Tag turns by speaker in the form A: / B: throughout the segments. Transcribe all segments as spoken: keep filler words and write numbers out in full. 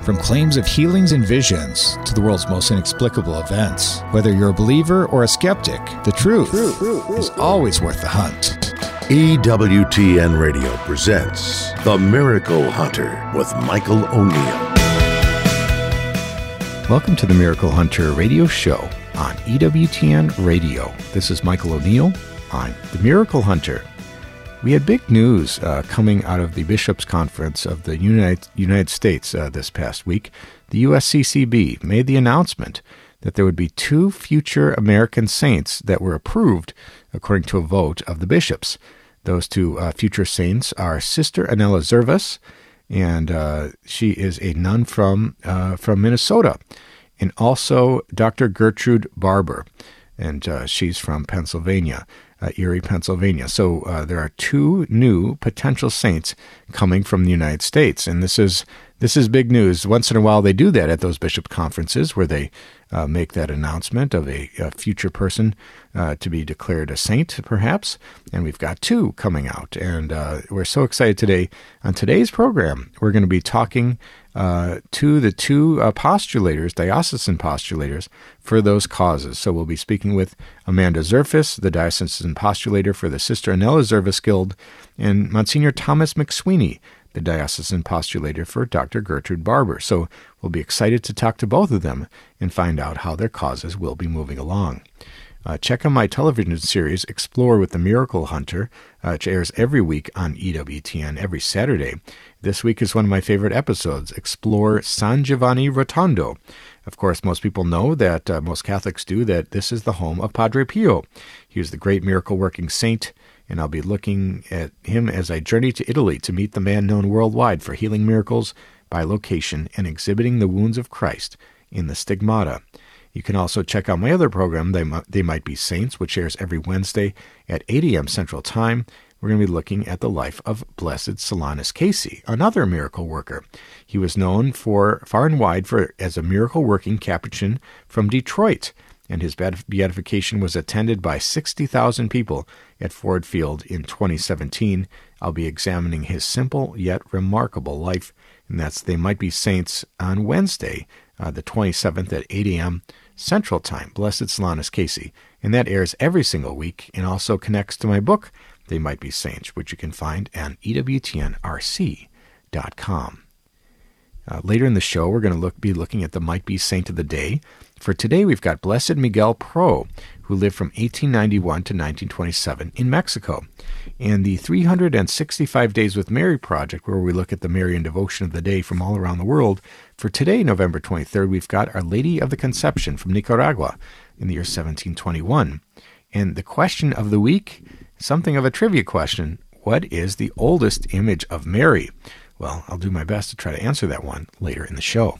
A: From claims of healings and visions to the world's most inexplicable events, whether you're a believer or a skeptic, the truth, truth, truth, truth is always worth the hunt.
B: E W T N Radio presents The Miracle Hunter with Michael O'Neill.
A: Welcome to the Miracle Hunter radio show on E W T N Radio. This is Michael O'Neill. I'm the Miracle Hunter. We had big news uh, coming out of the Bishops' Conference of the United, United States uh, this past week. The U S C C B made the announcement that there would be two future American saints that were approved according to a vote of the bishops. Those two uh, future saints are Sister Anela Zervas, and uh, she is a nun from uh, from Minnesota, and also Doctor Gertrude Barber, and uh, she's from Pennsylvania. Uh, Erie, Pennsylvania. So uh, there are two new potential saints coming from the United States, and this is this is big news. Once in a while, they do that at those bishop conferences where they uh, make that announcement of a, a future person uh, to be declared a saint, perhaps. And we've got two coming out, and uh, we're so excited today. On today's program, we're going to be talking uh, to the two uh, postulators, diocesan postulators, for those causes. So we'll be speaking with Amanda Zerfas, the diocesan postulator for the Sister Anela Zervas Guild, and Monsignor Thomas McSweeney, the diocesan postulator for Doctor Gertrude Barber. So we'll be excited to talk to both of them and find out how their causes will be moving along. Uh, check out my television series, Explore with the Miracle Hunter, uh, which airs every week on E W T N every Saturday. This week is one of my favorite episodes, Explore San Giovanni Rotondo. Of course, most people know that, uh, most Catholics do, that this is the home of Padre Pio. He was the great miracle-working saint, and I'll be looking at him as I journey to Italy to meet the man known worldwide for healing miracles by location and exhibiting the wounds of Christ in the Stigmata. You can also check out my other program, They, they Might Be Saints, which airs every Wednesday at eight a.m. Central Time. We're going to be looking at the life of Blessed Solanus Casey, another miracle worker. He was known for far and wide for as a miracle-working Capuchin from Detroit, and his beatification was attended by sixty thousand people at Ford Field in twenty seventeen. I'll be examining his simple yet remarkable life, and that's They Might Be Saints on Wednesday, uh, the twenty-seventh at eight a.m. Central Time, Blessed Solanus Casey, and that airs every single week and also connects to my book, They Might Be Saints, which you can find on E W T N R C dot com. Uh, later in the show, we're going to look, be looking at the Might Be Saint of the Day. For today, we've got Blessed Miguel Pro, who lived from eighteen ninety-one to nineteen twenty-seven in Mexico, and the three hundred sixty-five Days with Mary project, where we look at the Marian devotion of the day from all around the world. For today, November twenty-third, we've got Our Lady of the Conception from Nicaragua in the year seventeen twenty-one. And the question of the week, something of a trivia question: what is the oldest image of Mary? Well, I'll do my best to try to answer that one later in the show.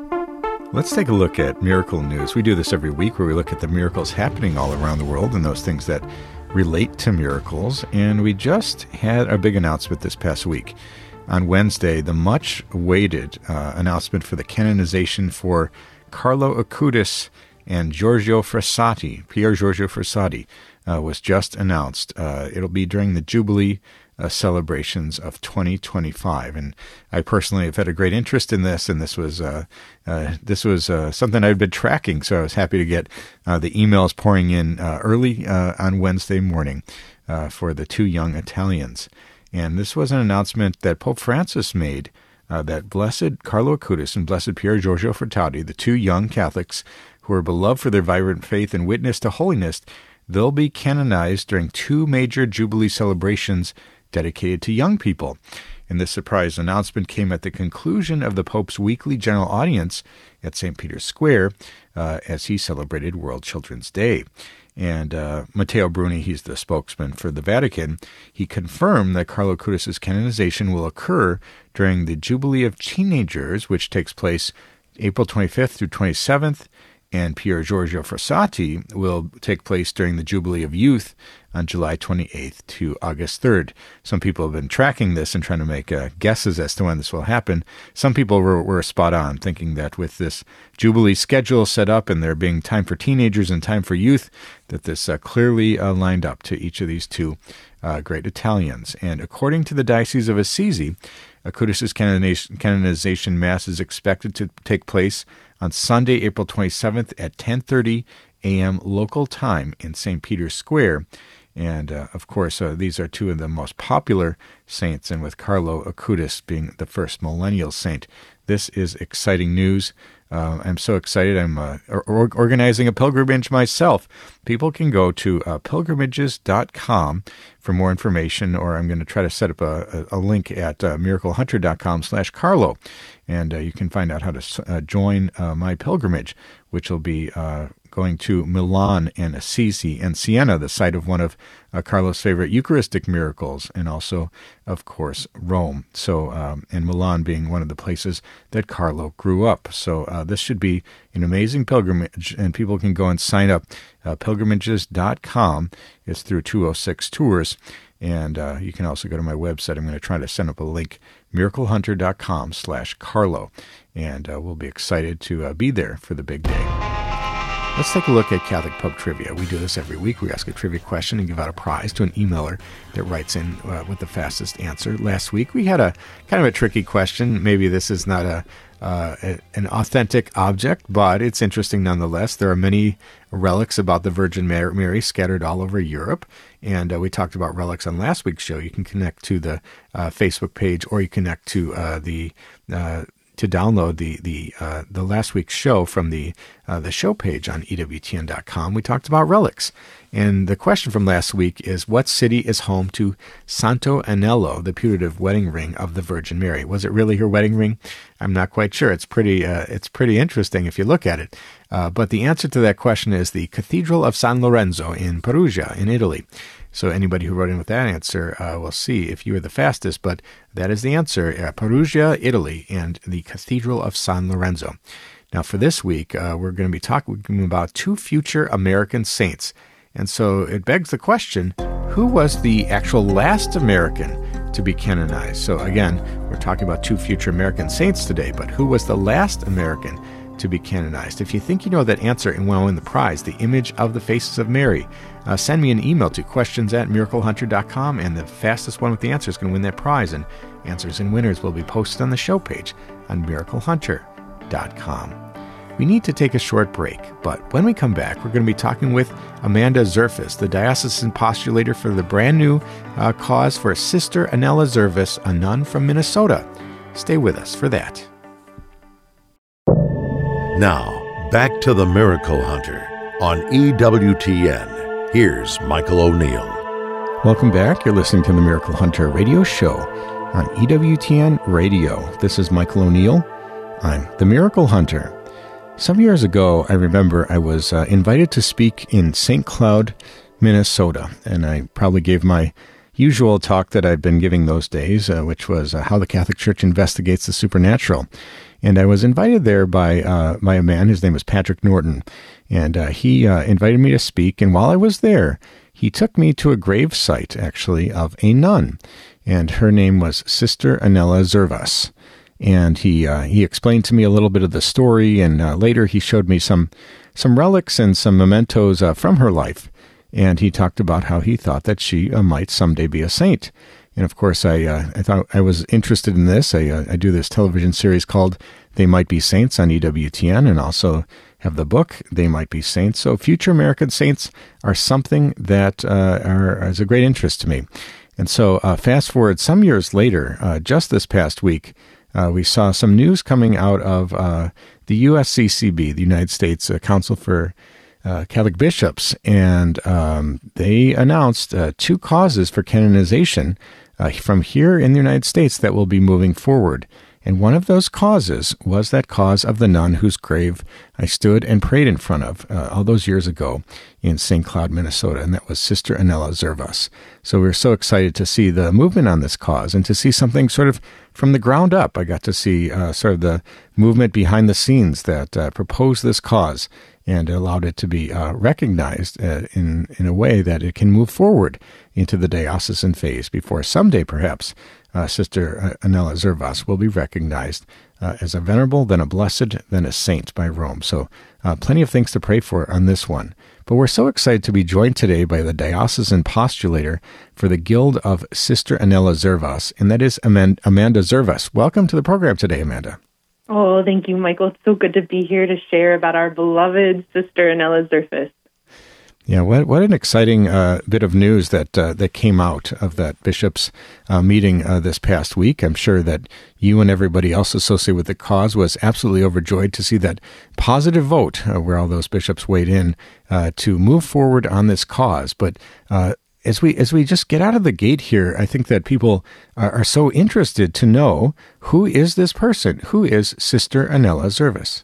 A: Let's take a look at miracle news. We do this every week where we look at the miracles happening all around the world and those things that relate to miracles. And we just had a big announcement this past week. On Wednesday, the much-awaited uh, announcement for the canonization for Carlo Acutis and Giorgio Frassati, Pier Giorgio Frassati, uh, was just announced. Uh, it'll be during the Jubilee Uh, celebrations of twenty twenty-five, and I personally have had a great interest in this, and this was uh, uh, this was uh, something I'd been tracking, so I was happy to get uh, the emails pouring in uh, early uh, on Wednesday morning uh, for the two young Italians. And this was an announcement that Pope Francis made, uh, that Blessed Carlo Acutis and Blessed Pier Giorgio Frassati, the two young Catholics who are beloved for their vibrant faith and witness to holiness, they'll be canonized during two major Jubilee celebrations dedicated to young people. And this surprise announcement came at the conclusion of the Pope's weekly general audience at Saint Peter's Square uh, as he celebrated World Children's Day. And uh, Matteo Bruni, he's the spokesman for the Vatican, he confirmed that Carlo Acutis' canonization will occur during the Jubilee of Teenagers, which takes place April twenty-fifth through twenty-seventh, and Pier Giorgio Frassati will take place during the Jubilee of Youth on July twenty-eighth to August third. Some people have been tracking this and trying to make uh, guesses as to when this will happen. Some people were, were spot on, thinking that with this Jubilee schedule set up and there being time for teenagers and time for youth, that this uh, clearly uh, lined up to each of these two uh, great Italians. And according to the Diocese of Assisi, Acutis' canonization, canonization Mass is expected to take place on Sunday, April twenty-seventh at ten thirty a.m. local time in Saint Peter's Square. And, uh, of course, uh, these are two of the most popular saints, and with Carlo Acutis being the first millennial saint. This is exciting news. Uh, I'm so excited. I'm uh, or- organizing a pilgrimage myself. People can go to uh, pilgrimages dot com for more information, or I'm going to try to set up a, a, a link at uh, miracle hunter dot com slash Carlo, and uh, you can find out how to uh, join uh, my pilgrimage, which will be uh, going to Milan and Assisi and Siena, the site of one of uh, Carlo's favorite Eucharistic miracles, and also, of course, Rome. So, um, and Milan being one of the places that Carlo grew up. So uh, this should be an amazing pilgrimage, and people can go and sign up. Uh, pilgrimages dot com is through two oh six Tours, and uh, you can also go to my website. I'm going to try to send up a link, miracle hunter dot com slash Carlo, and uh, we'll be excited to uh, be there for the big day. Let's take a look at Catholic Pub Trivia. We do this every week. We ask a trivia question and give out a prize to an emailer that writes in uh, with the fastest answer. Last week, we had a kind of a tricky question. Maybe this is not a, uh, a an authentic object, but it's interesting nonetheless. There are many relics about the Virgin Mary scattered all over Europe, and uh, we talked about relics on last week's show. You can connect to the uh, Facebook page, or you connect to uh, the uh, to download the the uh, the last week's show from the uh, the show page on E W T N dot com. We talked about relics, and the question from last week is: what city is home to Santo Anello, the putative wedding ring of the Virgin Mary? Was it really her wedding ring? I'm not quite sure. It's pretty uh, it's pretty interesting if you look at it. Uh, but the answer to that question is the Cathedral of San Lorenzo in Perugia, in Italy. So anybody who wrote in with that answer uh, will see if you are the fastest, but that is the answer, uh, Perugia, Italy, and the Cathedral of San Lorenzo. Now for this week, uh, we're going to be talking about two future American saints. And so it begs the question, who was the actual last American to be canonized? So again, we're talking about two future American saints today, but who was the last American to be canonized? If you think you know that answer and want to win the prize, the image of the faces of Mary, uh, send me an email to questions at miracle hunter dot com, and the fastest one with the answer is going to win that prize, and answers and winners will be posted on the show page on miracle hunter dot com. We need to take a short break, but when we come back, we're going to be talking with Amanda Zerfas, the diocesan postulator for the brand new uh, cause for Sister Anella Zervas, a nun from Minnesota. Stay with us for that.
B: Now, back to the Miracle Hunter on E W T N. Here's Michael O'Neill.
A: Welcome back. You're listening to the Miracle Hunter radio show on E W T N Radio. This is Michael O'Neill. I'm the Miracle Hunter. Some years ago, I remember I was uh, invited to speak in Saint Cloud, Minnesota, and I probably gave my usual talk that I've been giving those days, uh, which was uh, how the Catholic Church investigates the supernatural. And I was invited there by uh, by a man. His name was Patrick Norton, and uh, he uh, invited me to speak. And while I was there, he took me to a grave site, actually, of a nun, and her name was Sister Anella Zervas. And he uh, he explained to me a little bit of the story, and uh, later he showed me some some relics and some mementos uh, from her life. And he talked about how he thought that she uh, might someday be a saint. And of course, I uh, I thought I was interested in this. I uh, I do this television series called They Might Be Saints on E W T N, and also have the book They Might Be Saints. So future American saints are something that uh, are is a great interest to me. And so uh, fast forward some years later, uh, just this past week, uh, we saw some news coming out of uh, the U S C C B, the United States uh, Council for Uh, Catholic Bishops, and um, they announced uh, two causes for canonization uh, from here in the United States that will be moving forward. And one of those causes was that cause of the nun whose grave I stood and prayed in front of uh, all those years ago in Saint Cloud, Minnesota, and that was Sister Anella Zervas. So we were so excited to see the movement on this cause and to see something sort of from the ground up. I got to see uh, sort of the movement behind the scenes that uh, proposed this cause and allowed it to be uh, recognized uh, in, in a way that it can move forward into the diocesan phase before someday, perhaps, uh, Sister Anela Zervas will be recognized uh, as a venerable, then a blessed, then a saint by Rome. So uh, plenty of things to pray for on this one. But we're so excited to be joined today by the diocesan postulator for the Guild of Sister Anela Zervas, and that is Amanda Zervas. Welcome to the program today, Amanda.
C: Oh, thank you, Michael. It's so good to be here to share about our beloved Sister Anela Zervas.
A: Yeah, what what an exciting uh, bit of news that uh, that came out of that bishops' uh, meeting uh, this past week. I'm sure that you and everybody else associated with the cause was absolutely overjoyed to see that positive vote uh, where all those bishops weighed in uh, to move forward on this cause. But uh, as we as we just get out of the gate here, I think that people are, are so interested to know, who is this person? Who is Sister Anela Zervas?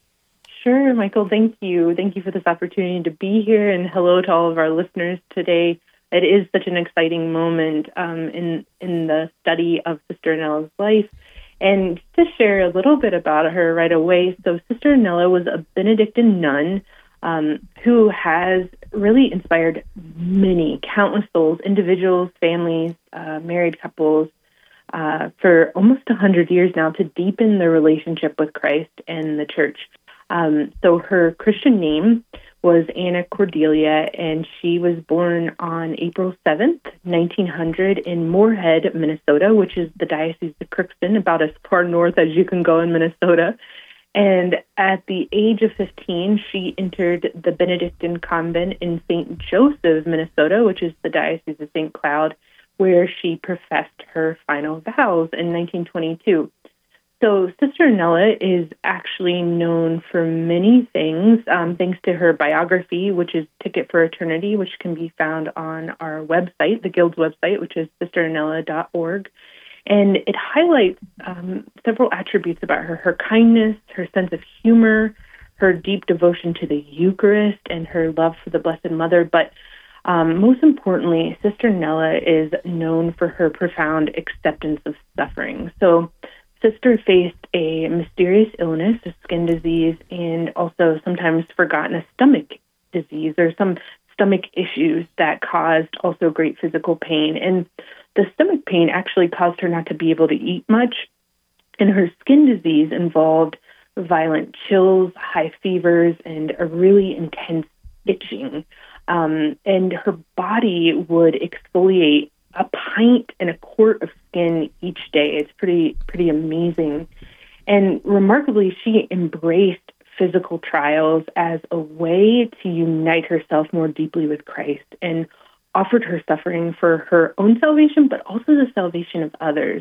C: Sure, Michael, thank you. Thank you for this opportunity to be here, and hello to all of our listeners today. It is such an exciting moment um, in in the study of Sister Anela's life. And to share a little bit about her right away, so Sister Anela was a Benedictine nun um, who has really inspired many, countless souls, individuals, families, uh, married couples, uh, for almost one hundred years now to deepen their relationship with Christ and the Church. Um, so her Christian name was Anna Cordelia, and she was born on April seventh, nineteen hundred, in Moorhead, Minnesota, which is the Diocese of Crookston, about as far north as you can go in Minnesota. And at the age of fifteen, she entered the Benedictine convent in Saint Joseph, Minnesota, which is the Diocese of Saint Cloud, where she professed her final vows in nineteen twenty-two. So Sister Anela is actually known for many things, um, thanks to her biography, which is Ticket for Eternity, which can be found on our website, the Guild's website, which is sister anela dot org. And it highlights um, several attributes about her, her kindness, her sense of humor, her deep devotion to the Eucharist, and her love for the Blessed Mother. But um, most importantly, Sister Anela is known for her profound acceptance of suffering. So Sister faced a mysterious illness, a skin disease, and also sometimes forgotten a stomach disease or some stomach issues that caused also great physical pain. And the stomach pain actually caused her not to be able to eat much. And her skin disease involved violent chills, high fevers, and a really intense itching. Um, and her body would exfoliate a pint and a quart of skin each day. It's pretty pretty amazing. And remarkably, she embraced physical trials as a way to unite herself more deeply with Christ and offered her suffering for her own salvation, but also the salvation of others.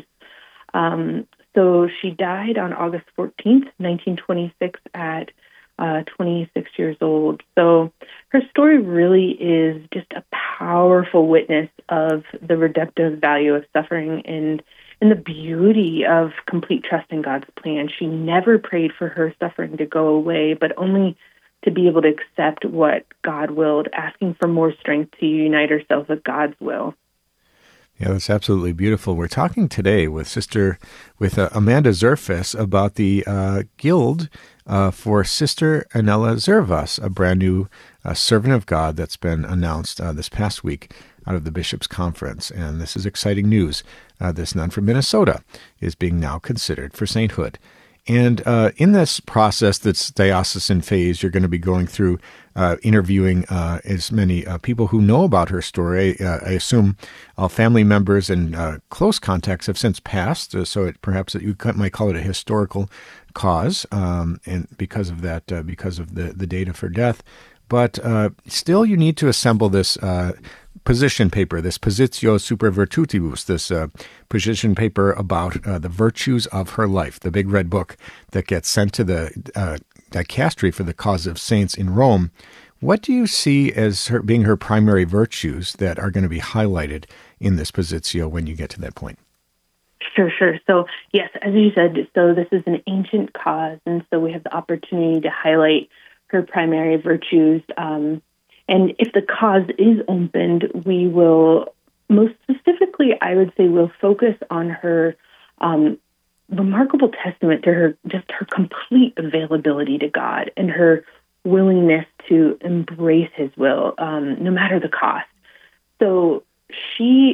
C: Um, so she died on August fourteenth, nineteen twenty-six at Uh, twenty-six years old. So her story really is just a powerful witness of the redemptive value of suffering and, and the beauty of complete trust in God's plan. She never prayed for her suffering to go away, but only to be able to accept what God willed, asking for more strength to unite herself with God's will.
A: Yeah, that's absolutely beautiful. We're talking today with Sister, with uh, Amanda Zervas about the uh, Guild uh, for Sister Anela Zervas, a brand new uh, servant of God that's been announced uh, this past week out of the Bishops' Conference. And this is exciting news. Uh, this nun from Minnesota is being now considered for sainthood. And uh, in this process, that's diocesan phase, you're going to be going through uh, interviewing uh, as many uh, people who know about her story. Uh, I assume all family members and uh, close contacts have since passed, uh, so it, perhaps you might call it a historical cause, um, and because of that, uh, because of the, the date of her death. But uh, still, you need to assemble this uh, position paper, this Positio Super Virtutibus, this uh, position paper about uh, the virtues of her life, the big red book that gets sent to the uh, dicastery for the cause of saints in Rome. What do you see as her, being her primary virtues that are going to be highlighted in this Positio when you get to that point?
C: Sure, sure. So, yes, as you said, so this is an ancient cause, and so we have the opportunity to highlight her primary virtues. Um, and if the cause is opened, we will, most specifically, I would say we'll focus on her um, remarkable testament to her, just her complete availability to God and her willingness to embrace his will, um, no matter the cost. So she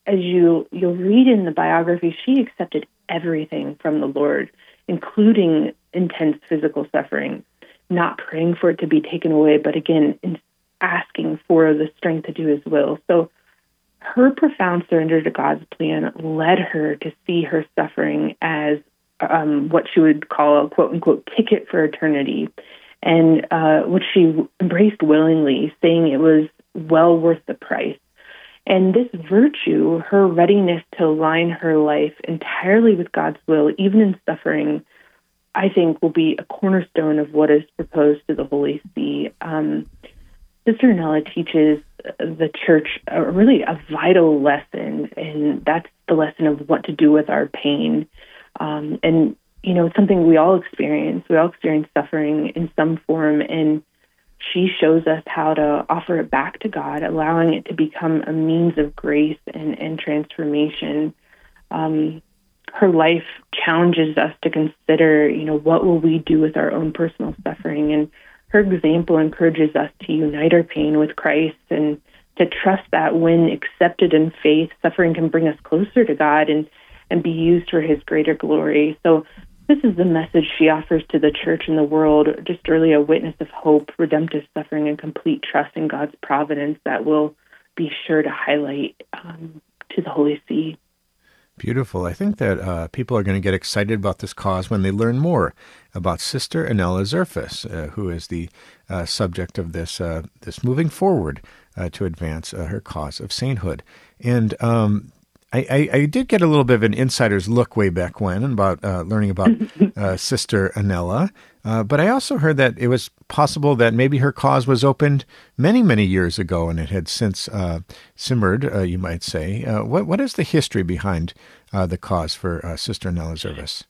C: as you, you'll read in the biography, she accepted everything from the Lord, including intense physical suffering, not praying for it to be taken away, but again, in asking for the strength to do his will. So her profound surrender to God's plan led her to see her suffering as um, what she would call a quote-unquote ticket for eternity, and uh, which she embraced willingly, saying it was well worth the price. And this virtue, her readiness to align her life entirely with God's will, even in suffering, I think will be a cornerstone of what is proposed to the Holy See. Um, Sister Nella teaches the church a, really a vital lesson, and that's the lesson of what to do with our pain. Um, and, you know, it's something we all experience. We all experience suffering in some form, and she shows us how to offer it back to God, allowing it to become a means of grace and, and transformation. Um, her life challenges us to consider, you know, what will we do with our own personal suffering? And her example encourages us to unite our pain with Christ and to trust that when accepted in faith, suffering can bring us closer to God and, and be used for his greater glory. So this is the message she offers to the church and the world, just really a witness of hope, redemptive suffering, and complete trust in God's providence that will be sure to highlight um, to the Holy See.
A: Beautiful. I think that uh, people are going to get excited about this cause when they learn more about Sister Anella Zerfas, uh, who is the uh, subject of this uh, this moving forward uh, to advance uh, her cause of sainthood. And um, I, I, I did get a little bit of an insider's look way back when about uh, learning about uh, Sister Anella, uh, but I also heard that it was possible that maybe her cause was opened many, many years ago, and it had since uh, simmered, uh, you might say. Uh, what What is the history behind uh, the cause for uh, Sister Anella Zerfas?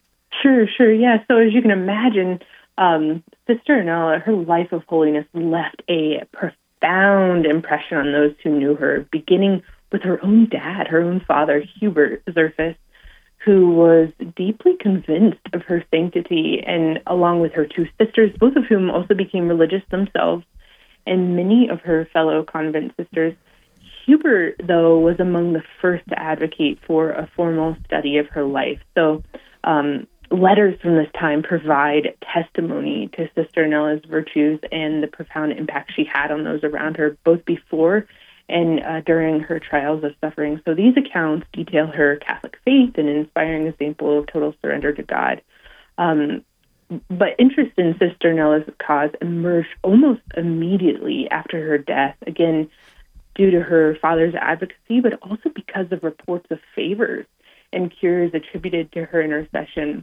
C: Sure, sure, yeah. So as you can imagine, um, Sister Anella, her life of holiness left a profound impression on those who knew her, beginning with her own dad, her own father, Hubert Zerfas, who was deeply convinced of her sanctity, and along with her two sisters, both of whom also became religious themselves, and many of her fellow convent sisters. Hubert, though, was among the first to advocate for a formal study of her life. So um, letters from this time provide testimony to Sister Anella's virtues and the profound impact she had on those around her, both before and uh, during her trials of suffering. So these accounts detail her Catholic faith and an inspiring example of total surrender to God. Um, but interest in Sister Anella's cause emerged almost immediately after her death, again, due to her father's advocacy, but also because of reports of favors and cures attributed to her intercession.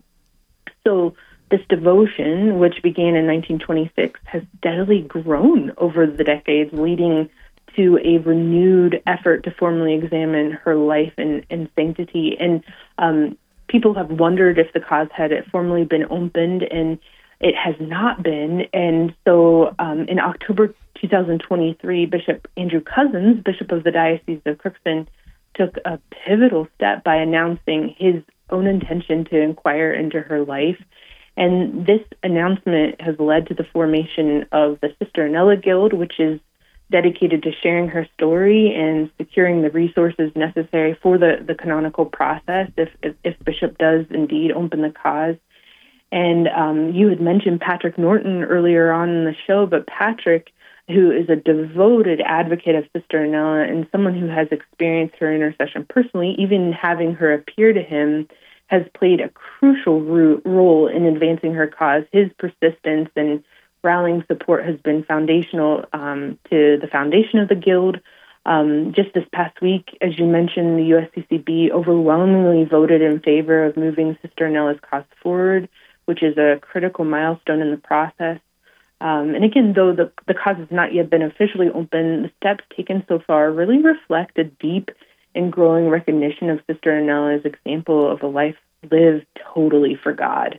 C: So this devotion, which began in nineteen twenty-six, has steadily grown over the decades, leading to a renewed effort to formally examine her life and, and sanctity. And um, people have wondered if the cause had formally been opened, and it has not been. And so um, in October two thousand twenty-three, Bishop Andrew Cousins, Bishop of the Diocese of Crookston, took a pivotal step by announcing his own intention to inquire into her life. And this announcement has led to the formation of the Sister Anella Guild, which is dedicated to sharing her story and securing the resources necessary for the, the canonical process if, if, if Bishop does indeed open the cause. And um, you had mentioned Patrick Norton earlier on in the show, but Patrick, who is a devoted advocate of Sister Anella and someone who has experienced her intercession personally, even having her appear to him, has played a crucial ro- role in advancing her cause. His persistence and rallying support has been foundational um, to the foundation of the Guild. Um, just this past week, as you mentioned, the U S C C B overwhelmingly voted in favor of moving Sister Anella's cause forward, which is a critical milestone in the process. Um, and again, though the, the cause has not yet been officially open, the steps taken so far really reflect a deep and growing recognition of Sister Anella's example of a life lived totally for God.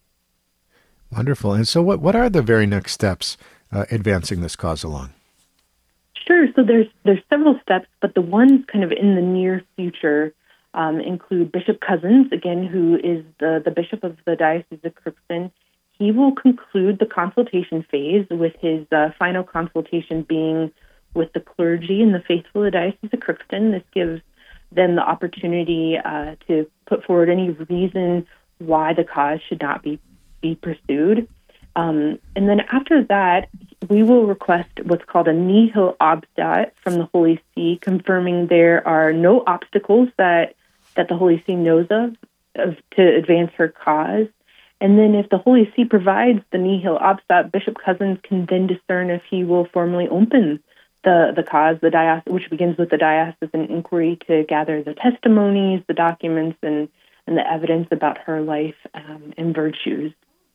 A: Wonderful. And so what, what are the very next steps uh, advancing this cause along?
C: Sure. So there's there's several steps, but the ones kind of in the near future um, include Bishop Cousins, again, who is the, the Bishop of the Diocese of Crookston. He will conclude the consultation phase, with his uh, final consultation being with the clergy and the faithful of the Diocese of Crookston. This gives then the opportunity uh, to put forward any reason why the cause should not be, be pursued. Um, and then after that, we will request what's called a nihil obstat from the Holy See, confirming there are no obstacles that, that the Holy See knows of, of to advance her cause. And then if the Holy See provides the nihil obstat, Bishop Cozzens can then discern if he will formally open the, the cause, the diocese, which begins with the diocesan inquiry to gather the testimonies, the documents, and, and the evidence about her life um, and virtues.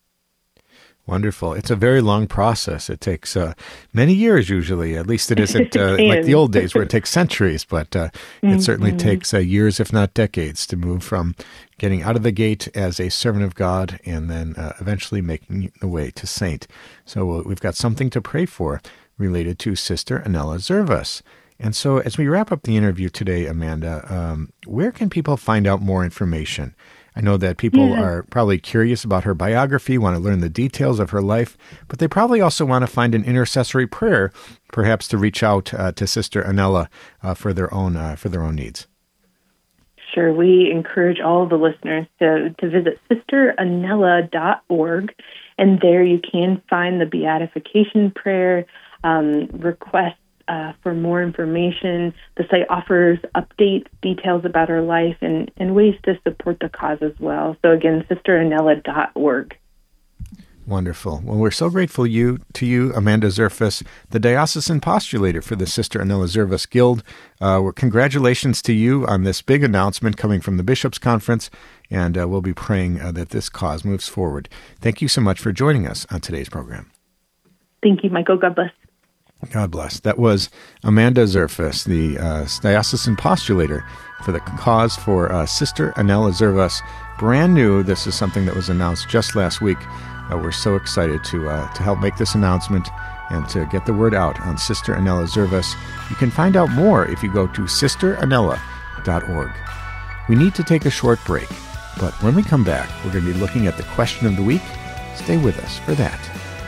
A: Wonderful. It's a very long process. It takes uh, many years usually. At least it isn't uh, like the old days where it takes centuries, but uh, it mm-hmm. certainly takes uh, years, if not decades, to move from getting out of the gate as a servant of God and then uh, eventually making the way to saint. So uh, we've got something to pray for related to Sister Anela Zervas. And so as we wrap up the interview today, Amanda, um, where can people find out more information? I know that people yeah. are probably curious about her biography, want to learn the details of her life, but they probably also want to find an intercessory prayer, perhaps to reach out uh, to Sister Anela uh, for their own uh, for their own needs.
C: Sure. We encourage all of the listeners to, to visit sister anela dot org, and there you can find the beatification prayer, um, requests Uh, for more information. The site offers updates, details about her life, and, and ways to support the cause as well. So again, sister anela dot org.
A: Wonderful. Well, we're so grateful you to you, Amanda Zervas, the diocesan postulator for the Sister Anela Zervas Guild. Uh, well, congratulations to you on this big announcement coming from the Bishops' Conference, and uh, we'll be praying uh, that this cause moves forward. Thank you so much for joining us on today's program.
C: Thank you, Michael. God bless.
A: God bless. That was Amanda Zervas, the uh, diocesan postulator for the cause for uh, Sister Anela Zervas. Brand new. This is something that was announced just last week. Uh, we're so excited to uh, to help make this announcement and to get the word out on Sister Anela Zervas. You can find out more if you go to sister anela dot org. We need to take a short break, but when we come back, we're going to be looking at the question of the week. Stay with us for that.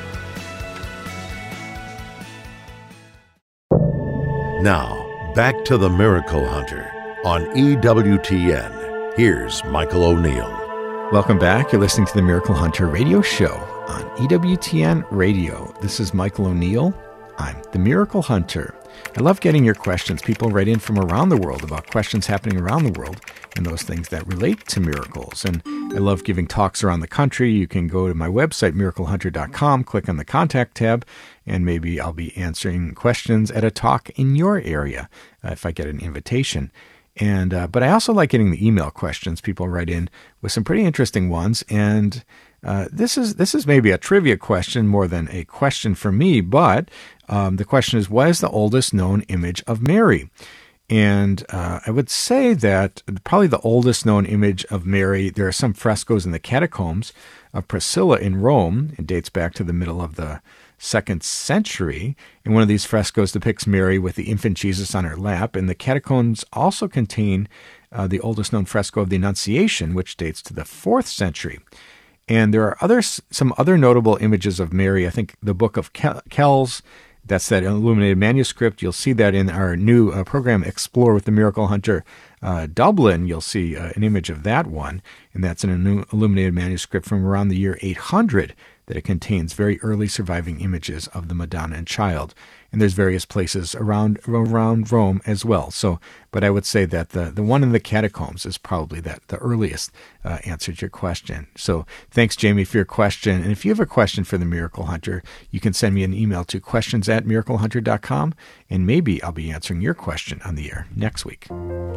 B: Now, back to the Miracle Hunter on E W T N. Here's Michael O'Neill.
A: Welcome back. You're listening to the Miracle Hunter radio show on E W T N Radio. This is Michael O'Neill. I'm the Miracle Hunter. I love getting your questions. People write in from around the world about questions happening around the world and those things that relate to miracles. And I love giving talks around the country. You can go to my website, miracle hunter dot com, click on the Contact tab, and maybe I'll be answering questions at a talk in your area uh, if I get an invitation. And uh, but I also like getting the email questions. People write in with some pretty interesting ones. And uh, this is this is maybe a trivia question more than a question for me, but um, the question is, what is the oldest known image of Mary? And uh, I would say that probably the oldest known image of Mary, there are some frescoes in the catacombs of Priscilla in Rome. It dates back to the middle of the second century. And one of these frescoes depicts Mary with the infant Jesus on her lap. And the catacombs also contain uh, the oldest known fresco of the Annunciation, which dates to the fourth century. And there are other some other notable images of Mary. I think the Book of Kells, that's that illuminated manuscript. You'll see that in our new uh, program, Explore with the Miracle Hunter uh, Dublin. You'll see uh, an image of that one, and that's in a new illuminated manuscript from around the year eight hundred, that it contains very early surviving images of the Madonna and Child. And there's various places around around Rome as well. So, but I would say that the, the one in the catacombs is probably that the earliest uh, answer to your question. So thanks, Jamie, for your question. And if you have a question for the Miracle Hunter, you can send me an email to questions at miracle hunter dot com, and maybe I'll be answering your question on the air next week.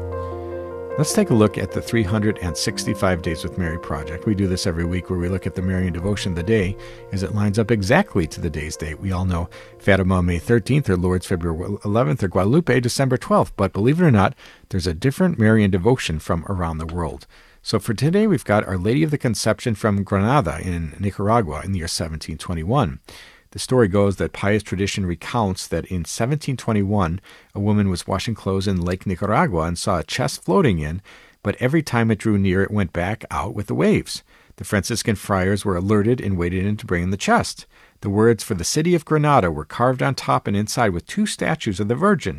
A: Let's take a look at the three hundred sixty-five Days with Mary project. We do this every week where we look at the Marian devotion of the day as it lines up exactly to the day's date. We all know Fatima, May thirteenth, or Lourdes, February eleventh, or Guadalupe, December twelfth. But believe it or not, there's a different Marian devotion from around the world. So for today, we've got Our Lady of the Conception from Granada in Nicaragua in the year seventeen twenty-one. The story goes that pious tradition recounts that in seventeen twenty-one, a woman was washing clothes in Lake Nicaragua and saw a chest floating in, but every time it drew near, it went back out with the waves. The Franciscan friars were alerted and waded in to bring in the chest. The words "for the city of Granada" were carved on top and inside with two statues of the Virgin.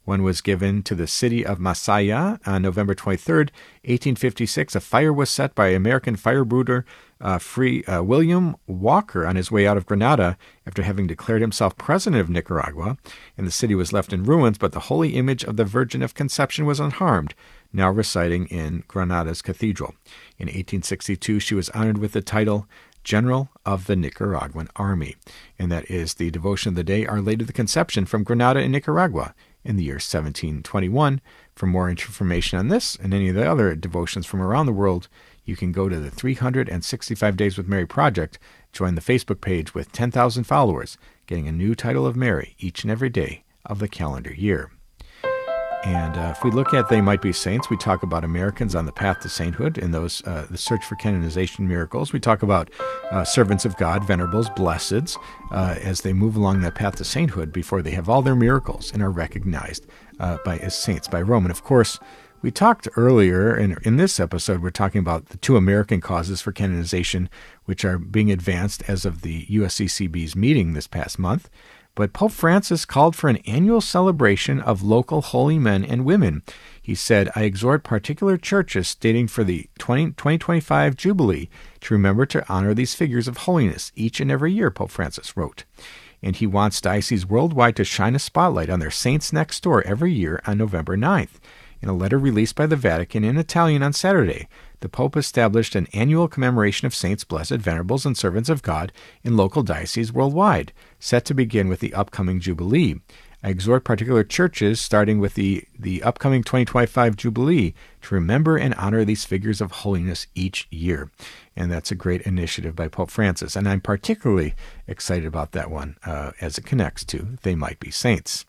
A: One was given to the city of Masaya on November twenty-third, eighteen fifty-six. A fire was set by American firebreeder uh, Free uh, William Walker on his way out of Granada after having declared himself president of Nicaragua, and the city was left in ruins, but the holy image of the Virgin of Conception was unharmed, now residing in Granada's cathedral. In eighteen sixty-two, she was honored with the title General of the Nicaraguan Army, and that is the devotion of the day, Our Lady of the Conception from Granada in Nicaragua in the year seventeen twenty-one. For more information on this and any of the other devotions from around the world, you can go to the three hundred sixty-five Days with Mary Project, join the Facebook page with ten thousand followers, getting a new title of Mary each and every day of the calendar year. And uh, if we look at They Might Be Saints, we talk about Americans on the path to sainthood and those uh, the search for canonization miracles. We talk about uh, servants of God, venerables, blesseds, uh, as they move along that path to sainthood before they have all their miracles and are recognized uh, by as saints by Rome. And of course, we talked earlier, and in this episode, we're talking about the two American causes for canonization, which are being advanced as of the U S C C B's meeting this past month. But Pope Francis called for an annual celebration of local holy men and women. He said, I exhort particular churches stating for the twenty twenty-five Jubilee to remember to honor these figures of holiness each and every year, Pope Francis wrote. And he wants dioceses worldwide to shine a spotlight on their saints next door every year on November ninth. In a letter released by the Vatican in Italian on Saturday, the Pope established an annual commemoration of saints, blessed, venerables, and servants of God in local dioceses worldwide, set to begin with the upcoming Jubilee. I exhort particular churches, starting with the, the upcoming twenty twenty-five Jubilee, to remember and honor these figures of holiness each year. And that's a great initiative by Pope Francis, and I'm particularly excited about that one uh, as it connects to They Might Be Saints.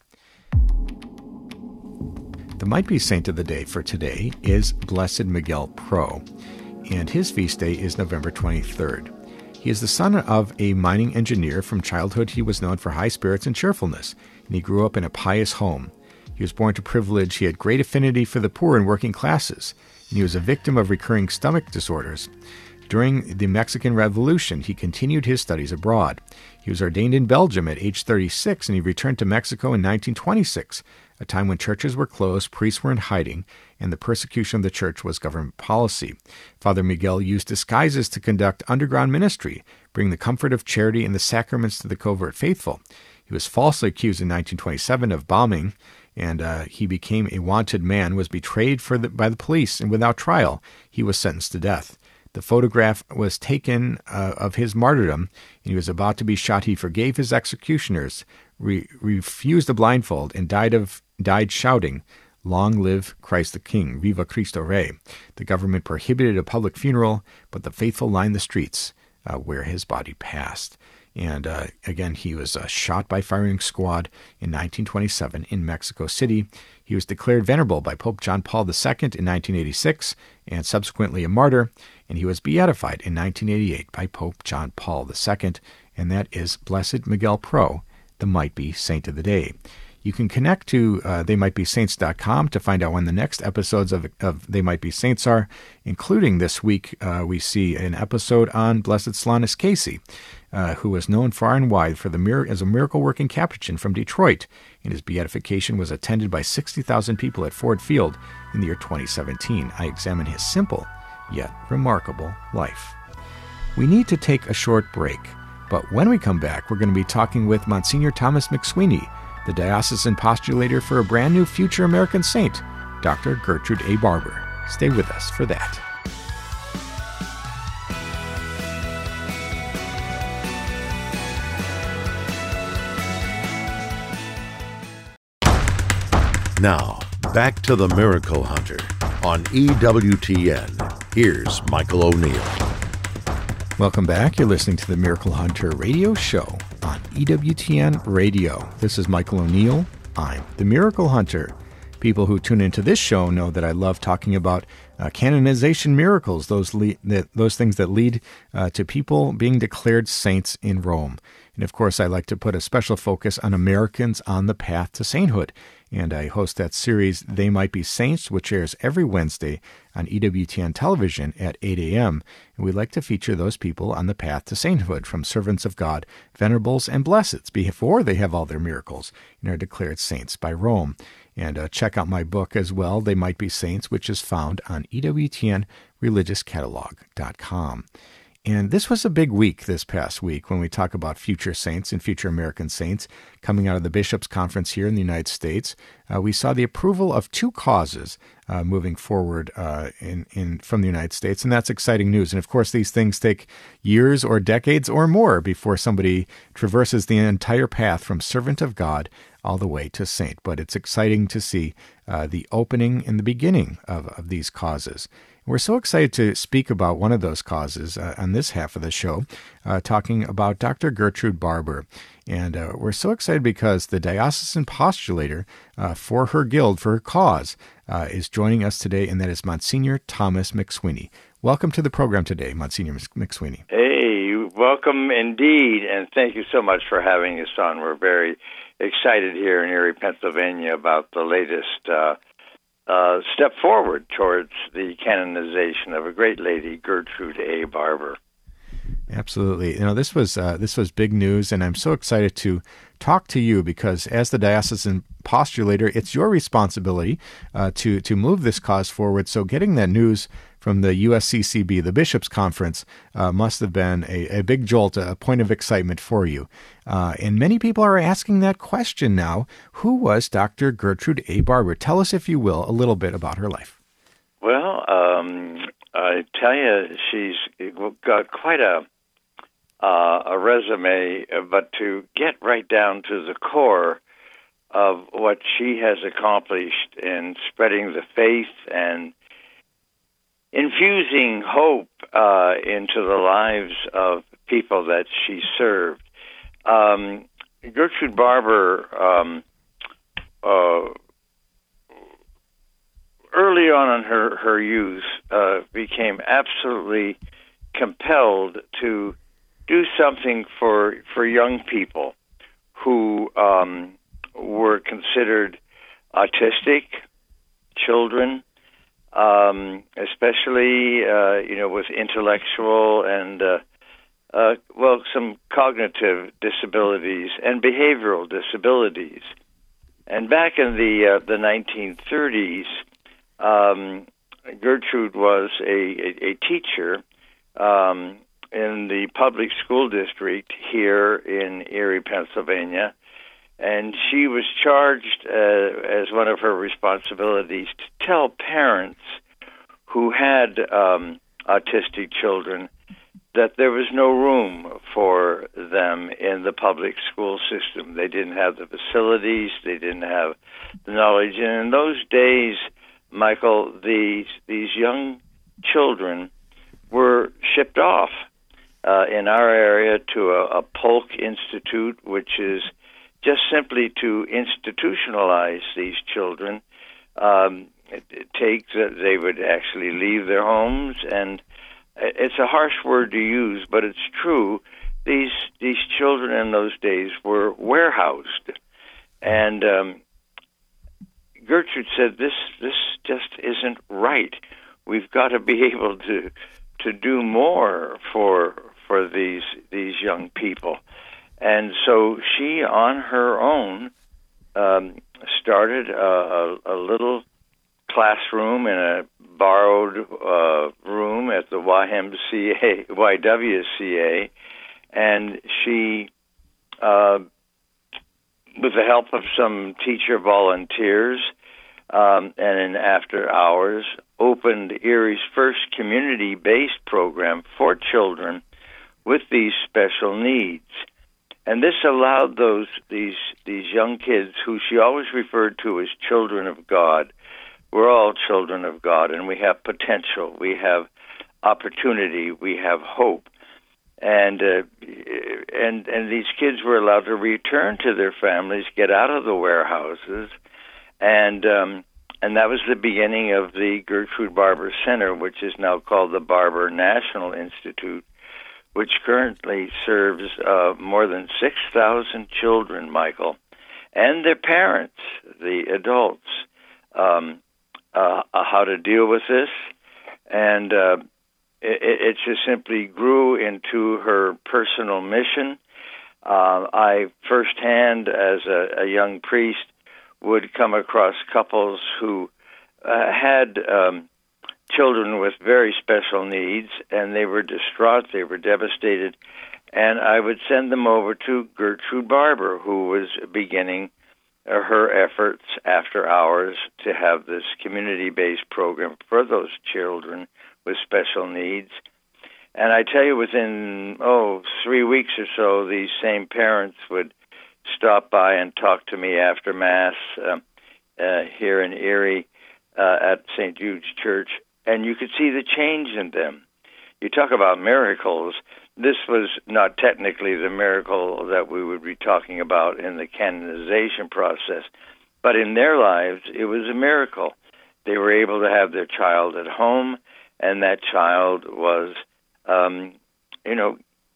A: The Might Be Saint of the day for today is Blessed Miguel Pro, and his feast day is November twenty-third. He is the son of a mining engineer. From childhood, he was known for high spirits and cheerfulness, and he grew up in a pious home. He was born to privilege. He had great affinity for the poor and working classes, and he was a victim of recurring stomach disorders. During the Mexican Revolution, he continued his studies abroad. He was ordained in Belgium at age thirty-six, and he returned to Mexico in nineteen twenty-six, a time when churches were closed, priests were in hiding, and the persecution of the church was government policy. Father Miguel used disguises to conduct underground ministry, bring the comfort of charity and the sacraments to the covert faithful. He was falsely accused in nineteen twenty-seven of bombing, and uh, he became a wanted man, was betrayed for the, by the police, and without trial, he was sentenced to death. The photograph was taken uh, of his martyrdom, and he was about to be shot. He forgave his executioners, re- refused a blindfold, and died of died shouting, Long live Christ the King, Viva Cristo Rey. The government prohibited a public funeral, but the faithful lined the streets uh, where his body passed. And uh, again, he was uh, shot by firing squad in nineteen twenty-seven in Mexico City. He was declared venerable by Pope John Paul the Second in nineteen eighty-six and subsequently a martyr, and he was beatified in nineteen eighty-eight by Pope John Paul the Second, and that is Blessed Miguel Pro, the Might Be Saint of the Day. You can connect to uh, they might be saints dot com to find out when the next episodes of, of They Might Be Saints are, including this week uh, we see an episode on Blessed Solanus Casey, uh, who was known far and wide for the mir- as a miracle-working Capuchin from Detroit, and his beatification was attended by sixty thousand people at Ford Field in the year twenty seventeen. I examine his simple yet remarkable life. We need to take a short break, but when we come back, we're going to be talking with Monsignor Thomas McSweeney, the diocesan postulator for a brand new future American saint, Doctor Gertrude A. Barber. Stay with us for that.
B: Now, back to the Miracle Hunter on E W T N. Here's Michael O'Neill.
A: Welcome back. You're listening to the Miracle Hunter radio show on E W T N Radio. This is Michael O'Neill. I'm the Miracle Hunter. People who tune into this show know that I love talking about uh, canonization miracles, those le- that, those things that lead uh, to people being declared saints in Rome. And of course, I like to put a special focus on Americans on the path to sainthood. And I host that series, They Might Be Saints, which airs every Wednesday on E W T N television at eight a.m. And we like to feature those people on the path to sainthood, from servants of God, venerables, and blesseds, before they have all their miracles and are declared saints by Rome. And uh, check out my book as well, They Might Be Saints, which is found on E W T N religious catalog dot com. And this was a big week this past week when we talk about future saints and future American saints coming out of the Bishops' Conference here in the United States. Uh, we saw the approval of two causes uh, moving forward uh, in, in from the United States, and that's exciting news. And of course, these things take years or decades or more before somebody traverses the entire path from servant of God all the way to saint. But it's exciting to see uh, the opening and the beginning of, of these causes. We're so excited to speak about one of those causes uh, on this half of the show, uh, talking about Doctor Gertrude Barber. And uh, we're so excited because the diocesan postulator uh, for her guild, for her cause, uh, is joining us today, and that is Monsignor Thomas McSweeney. Welcome to the program today, Monsignor McSweeney.
D: Hey, welcome indeed, and thank you so much for having us on. We're very excited here in Erie, Pennsylvania about the latest uh Uh, step forward towards the canonization of a great lady, Gertrude A. Barber.
A: Absolutely. You know, this was uh, this was big news, and I'm so excited to talk to you because as the diocesan postulator, it's your responsibility uh, to to move this cause forward. So getting that news from the U S C C B, the Bishops' Conference, uh, must have been a, a big jolt, a point of excitement for you. Uh, and many people are asking that question now. Who was Doctor Gertrude A. Barber? Tell us, if you will, a little bit about her life.
D: Well, um, I tell you, she's got quite a uh, a resume, but to get right down to the core of what she has accomplished in spreading the faith and infusing hope uh, into the lives of people that she served. Um, Gertrude Barber, um, uh, early on in her, her youth, uh, became absolutely compelled to do something for for young people who um, were considered autistic children, um, especially uh, you know with intellectual and uh, uh, well some cognitive disabilities and behavioral disabilities. And back in the uh, the nineteen thirties, um, Gertrude was a, a, a teacher um, in the public school district here in Erie, Pennsylvania, and she was charged uh, as one of her responsibilities to tell parents who had um, autistic children that there was no room for them in the public school system. They didn't have the facilities, they didn't have the knowledge. And in those days, Michael, these these young children were shipped off uh, in our area to a, a Polk Institute, which is just simply to institutionalize these children. Um, it, it takes that they would actually leave their homes, and it's a harsh word to use, but it's true. These these children in those days were warehoused, and um, Gertrude said, "This this just isn't right. We've got to be able to to do more for for these these young people." And so she, on her own, um, started a, a, a little classroom in a borrowed uh, room at the Y M C A, Y W C A, and she, uh, with the help of some teacher volunteers um, and in after hours, opened Erie's first community-based program for children with these special needs. And this allowed those these these young kids, who she always referred to as children of God. We're all children of God, and we have potential, we have opportunity, we have hope. And uh, and and these kids were allowed to return to their families, get out of the warehouses, and um, and that was the beginning of the Gertrude Barber Center, which is now called the Barber National Institute, which currently serves uh, more than six thousand children, Michael, and their parents, the adults, um, uh, how to deal with this. And uh, it, it just simply grew into her personal mission. Uh, I firsthand, as a, a young priest, would come across couples who uh, had um, children with very special needs, and they were distraught, they were devastated, and I would send them over to Gertrude Barber, who was beginning uh, her efforts after hours to have this community-based program for those children with special needs. And I tell you, within, oh, three weeks or so, these same parents would stop by and talk to me after Mass uh, uh, here in Erie uh, at Saint Jude's Church, and you could see the change in them. You talk about miracles. This was not technically the miracle that we would be talking about in the canonization process, but in their lives, it was a miracle. They were able to have their child at home, and that child was, um, you know,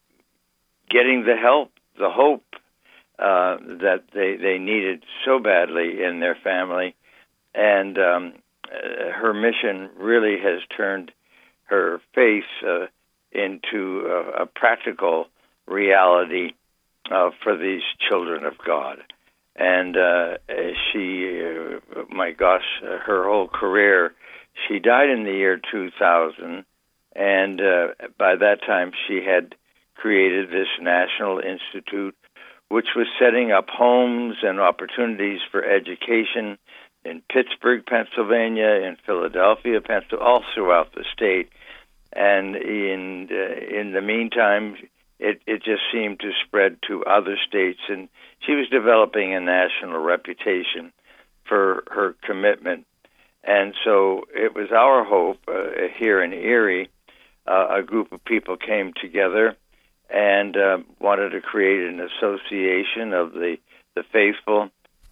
D: getting the help, the hope uh, that they, they needed so badly in their family. And um, uh, her mission really has turned her faith uh, into a, a practical reality uh, for these children of God. And uh, she, uh, my gosh, uh, her whole career, she died in the year two thousand, and uh, by that time she had created this National Institute, which was setting up homes and opportunities for education in Pittsburgh, Pennsylvania, in Philadelphia, Pennsylvania, all throughout the state. And in uh, in the meantime, it, it just seemed to spread to other states, and she was developing a national reputation for her commitment. And so it was our hope uh, here in Erie, uh, a group of people came together and uh, wanted to create an association of the, the faithful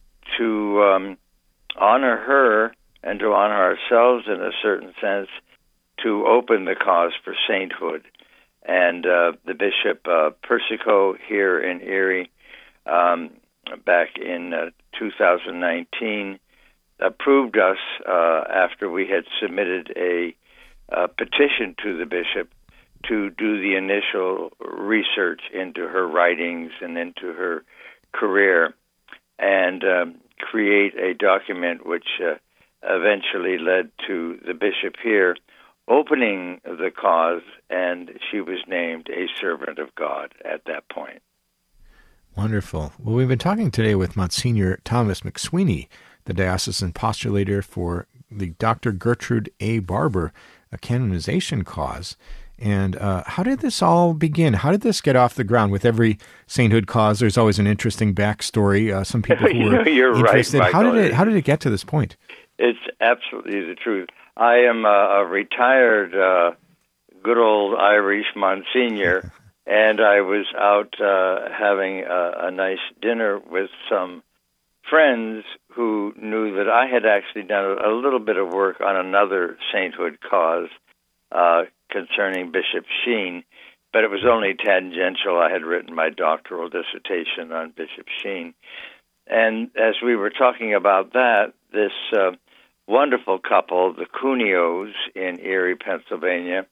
D: to um, honor her and to honor ourselves in a certain sense, to open the cause for sainthood. And uh, the Bishop uh, Persico here in Erie, um, back in uh, two thousand nineteen, approved us uh, after we had submitted a, a petition to the bishop to do the initial research into her writings and into her career, and um, create a document which uh, eventually led to the bishop here opening the cause, and she was named a servant of God at that point.
A: Wonderful. Well, we've been talking today with Monsignor Thomas McSweeney, the diocesan postulator for the Doctor Gertrude A. Barber, a canonization cause. And uh, how did this all begin? How did this get off the ground? With every sainthood cause, there's always an interesting backstory. Uh, some people who
D: you
A: were
D: know, you're
A: interested.
D: Right,
A: how did it? How did it get to this point?
D: It's absolutely the truth. I am a, a retired, uh, good old Irish Monsignor, and I was out uh, having a, a nice dinner with some friends who knew that I had actually done a little bit of work on another sainthood cause uh, concerning Bishop Sheen, but it was only tangential. I had written my doctoral dissertation on Bishop Sheen. And as we were talking about that, this uh, wonderful couple, the Cunios in Erie, Pennsylvania,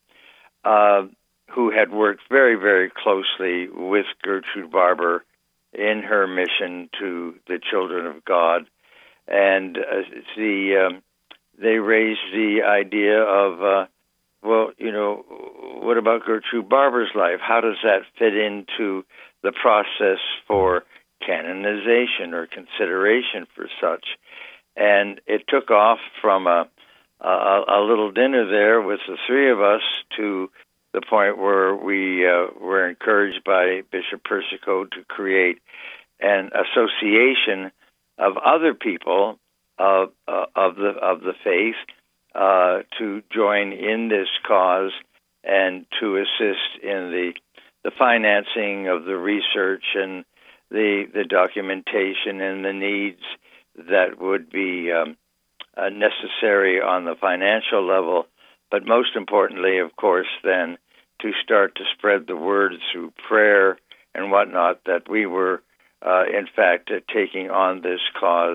D: uh, who had worked very, very closely with Gertrude Barber in her mission to the children of God. And uh, the um, they raised the idea of, uh, well, you know, what about Gertrude Barber's life? How does that fit into the process for canonization or consideration for such? And it took off from a, a, a little dinner there with the three of us to the point where we uh, were encouraged by Bishop Persico to create an association of other people of uh, of the of the faith uh, to join in this cause and to assist in the the financing of the research and the the documentation and the needs that would be um, uh, necessary on the financial level, but most importantly, of course, then to start to spread the word through prayer and whatnot that we were, uh, in fact, uh, taking on this cause,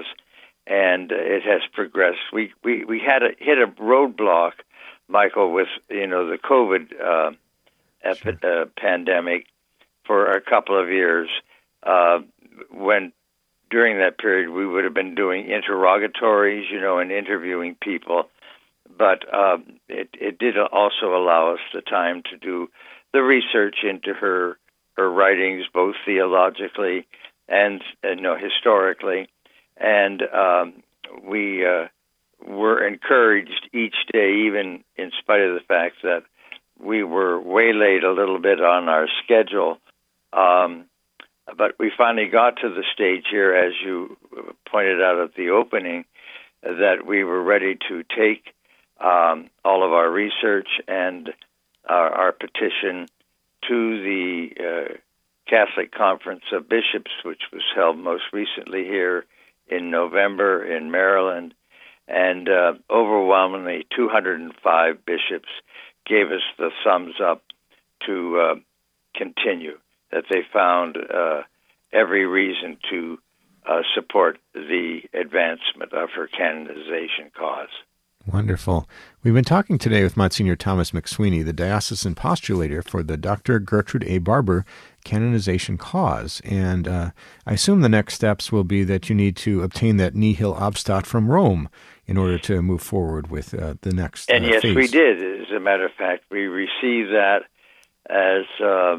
D: and uh, it has progressed. We we we had a, hit a roadblock, Michael, with you know the COVID uh, epi- uh, pandemic for a couple of years uh, when during that period, we would have been doing interrogatories, you know, and interviewing people. But um, it, it did also allow us the time to do the research into her her writings, both theologically and, uh, no, historically. And um, we uh, were encouraged each day, even in spite of the fact that we were waylaid a little bit on our schedule. Um, but we finally got to the stage here, as you pointed out at the opening, that we were ready to take um, all of our research and our, our petition to the uh, Catholic Conference of Bishops, which was held most recently here in November in Maryland. And uh, overwhelmingly, two hundred five bishops gave us the thumbs up to uh, continue, that they found uh, every reason to uh, support the advancement of her canonization cause.
A: Wonderful. We've been talking today with Monsignor Thomas McSweeney, the diocesan postulator for the Doctor Gertrude A. Barber canonization cause. And uh, I assume the next steps will be that you need to obtain that nihil obstat from Rome in order to move forward with uh, the next
D: And
A: uh,
D: yes,
A: phase.
D: we did. As a matter of fact, we received that as uh,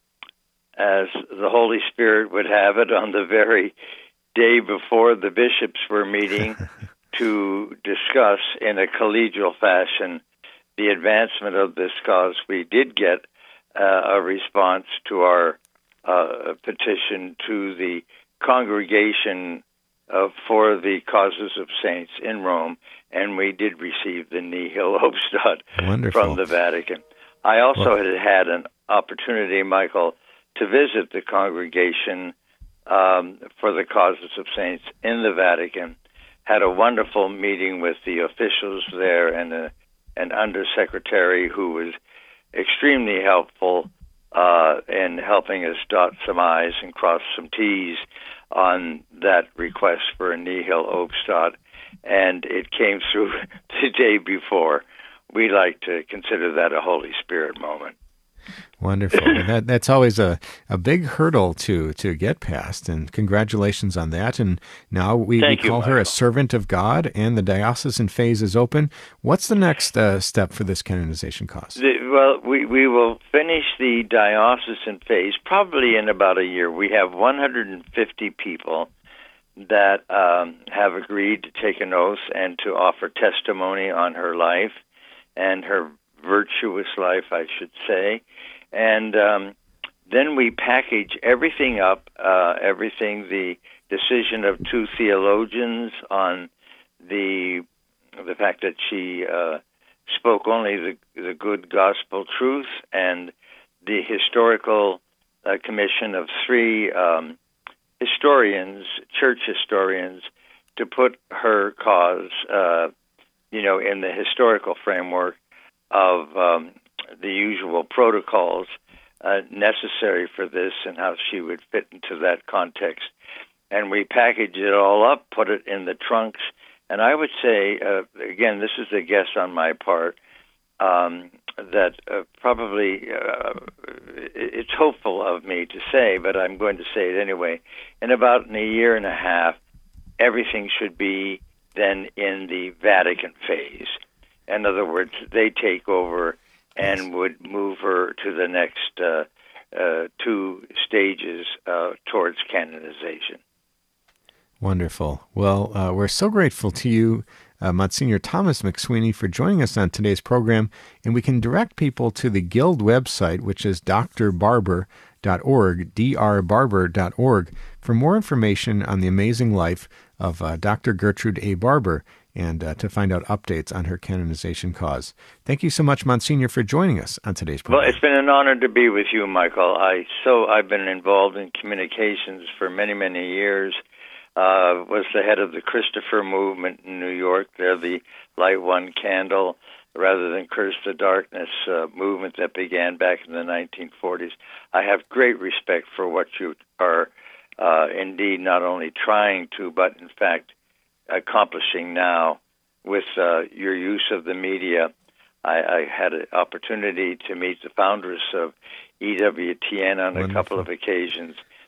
D: as the Holy Spirit would have it on the very day before the bishops were meeting to discuss in a collegial fashion the advancement of this cause. We did get uh, a response to our uh, petition to the Congregation uh, for the Causes of Saints in Rome, and we did receive the nihil obstat
A: Wonderful.
D: from the Vatican. I also well, had had an opportunity, Michael, to visit the Congregation um, for the Causes of Saints in the Vatican. Had a wonderful meeting with the officials there and a, an undersecretary who was extremely helpful uh, in helping us dot some I's and cross some T's on that request for a nihil obstat. And it came through the day before. We like to consider that a Holy Spirit moment.
A: Wonderful. Well, that that's always a, a big hurdle to to get past, and congratulations on that. And now we, we call
D: you,
A: her a servant of God, and the diocesan phase is open. What's the next uh, step for this canonization cause?
D: The, well, we, we will finish the diocesan phase probably in about a year. We have one hundred fifty people that um, have agreed to take an oath and to offer testimony on her life and her virtuous life, I should say. And um, then we package everything up, uh, everything, the decision of two theologians on the the fact that she uh, spoke only the, the good gospel truth, and the historical uh, commission of three um, historians, church historians, to put her cause, uh, you know, in the historical framework of um, the usual protocols uh, necessary for this and how she would fit into that context. And we package it all up, put it in the trunks. And I would say, uh, again, this is a guess on my part, um, that uh, probably uh, it's hopeful of me to say, but I'm going to say it anyway. In about in a year and a half, everything should be then in the Vatican phase. In other words, they take over and would move her to the next uh, uh, two stages uh, towards canonization.
A: Wonderful. Well, uh, we're so grateful to you, uh, Monsignor Thomas McSweeney, for joining us on today's program. And we can direct people to the Guild website, which is d r barber dot org, d r barber dot org, for more information on the amazing life of uh, Doctor Gertrude A. Barber, and uh, to find out updates on her canonization cause. Thank you so much, Monsignor, for joining us on today's program.
D: Well, it's been an honor to be with you, Michael. I so I've been involved in communications for many, many years. Uh, was the head of the Christopher movement in New York. They're the Light One Candle rather than Curse the Darkness uh, movement that began back in the nineteen forties. I have great respect for what you are uh, indeed not only trying to, but in fact accomplishing now with uh, your use of the media. I, I had an opportunity to meet the founders of E W T N on
A: Wonderful.
D: a couple of occasions,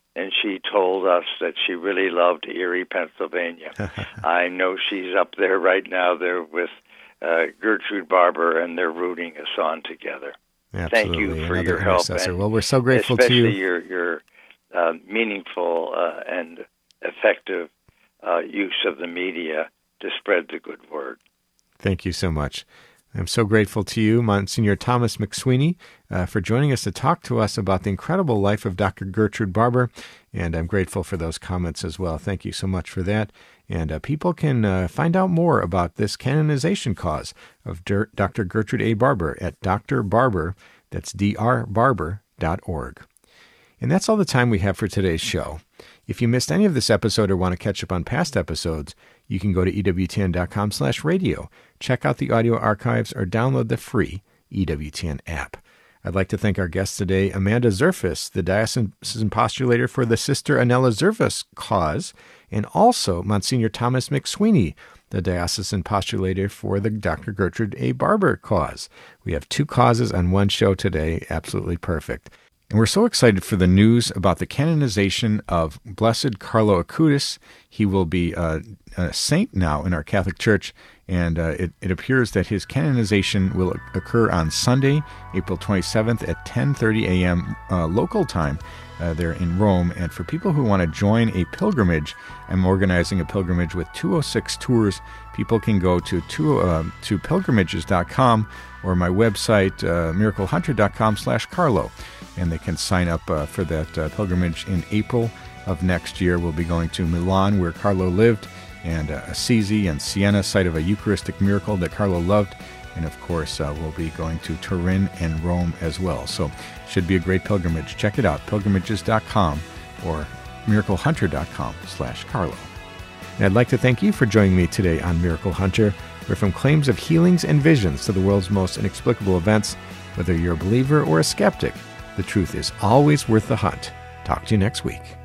D: and she told us that she really loved Erie, Pennsylvania. I know she's up there right now. They're with uh, Gertrude Barber, and they're rooting us on together.
A: Absolutely.
D: Thank you for
A: Another
D: your help.
A: intercessor.
D: And
A: well, we're so grateful to you.
D: Especially your, your uh, meaningful uh, and effective uh, use of the media to spread the good word.
A: Thank you so much. I'm so grateful to you, Monsignor Thomas McSweeney, uh, for joining us to talk to us about the incredible life of Doctor Gertrude Barber, and I'm grateful for those comments as well. Thank you so much for that. And uh, people can uh, find out more about this canonization cause of Der- Doctor Gertrude A. Barber at Doctor Barber, that's D R barber dot org. And that's all the time we have for today's show. If you missed any of this episode or want to catch up on past episodes, you can go to E W T N dot com slash radio, check out the audio archives, or download the free E W T N app. I'd like to thank our guest today, Amanda Zerfas, the diocesan postulator for the Sister Anella Zerfas cause, and also Monsignor Thomas McSweeney, the diocesan postulator for the Doctor Gertrude A. Barber cause. We have two causes on one show today. Absolutely perfect. And we're so excited for the news about the canonization of Blessed Carlo Acutis. He will be a, a saint now in our Catholic Church, and uh, it, it appears that his canonization will occur on Sunday, April twenty-seventh at ten thirty a.m. Uh, local time uh, there in Rome. And for people who want to join a pilgrimage, I'm organizing a pilgrimage with two oh six Tours. People can go to, to, uh, to pilgrimages dot com or my website, uh, miracle hunter dot com slash Carlo. And they can sign up uh, for that uh, pilgrimage in April of next year. We'll be going to Milan, where Carlo lived, and uh, Assisi and Siena, site of a Eucharistic miracle that Carlo loved. And of course, uh, we'll be going to Turin and Rome as well. So should be a great pilgrimage. Check it out, pilgrimages dot com or miracle hunter dot com slash Carlo. And I'd like to thank you for joining me today on Miracle Hunter, where from claims of healings and visions to the world's most inexplicable events, whether you're a believer or a skeptic, the truth is always worth the hunt. Talk to you next week.